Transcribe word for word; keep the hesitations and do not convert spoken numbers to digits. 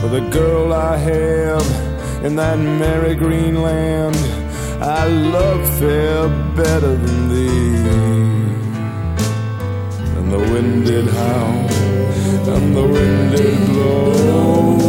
for the girl I have in that merry green land. I love fair better than thee. And the wind did howl, and the wind did blow.